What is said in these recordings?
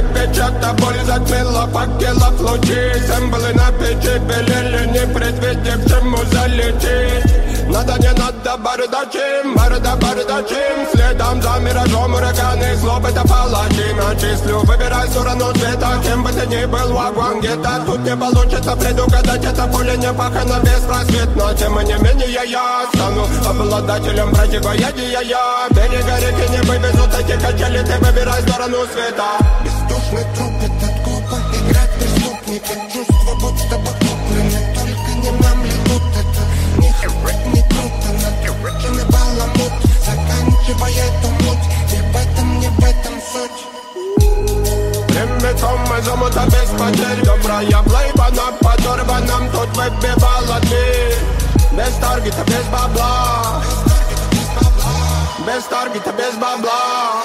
печата, боль затмила факелов лучи. Символы на печи белели, не предвидя к чему залететь. Надо, не надо, бардачим, бардачим. Следом за миражом ураганы, злобы это палачи. Начислю, выбирай сторону цвета, кем бы ты ни был, вагон где-то. Тут не получится предугадать, это поле не пахано беспросветно. Тем не менее я стану обладателем противоядия я. Берега реки не вывезут эти качели, ты выбирай сторону света. Бездушный труп этот глупо, играть преступника. Чувство будто бы куплены, только не нам льют это. Ни хера не круто, накрученный баламут. Заканчивая эту муть, не в этом суть. Прямиком мы замута без потерь. Добрая плейба на подорванном тут выбивала дверь. Без таргета, без бабла. Без таргета, без бабла.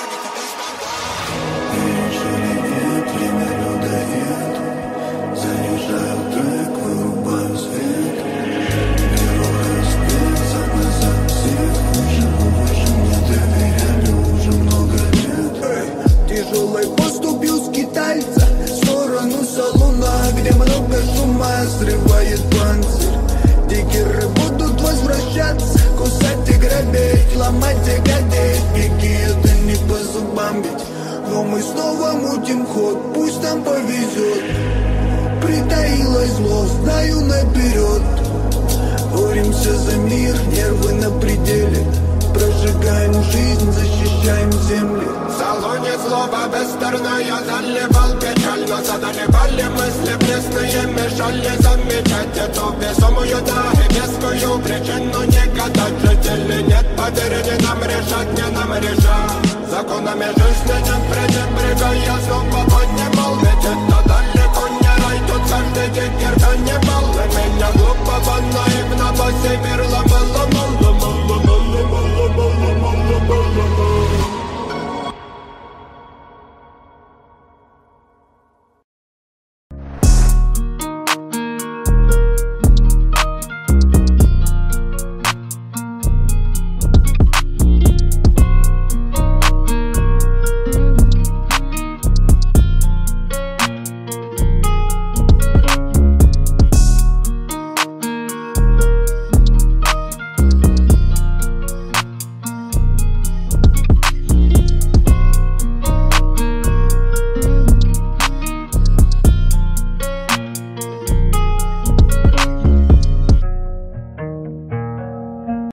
Тяжелой поступью скитальца в сторону салуна, где много шума срывает панцирь. Дикеры будут возвращаться, кусать и грабить, ломать и гадить. Беги, это не по зубам ведь, но мы снова мутим ход, пусть нам повезет. Притаилось зло, знаю наперед. Боремся за мир, нервы на пределе. Прожигаем жизнь, защищаем земли. В салоне злоба бестерная, заливал печаль, но задолевали мысли пресные, мешали замечать эту весомую, да и вескую причину не гадать. Жители нет, поверь, не нам решать, не нам решать. Законами жизни не пренебрегая,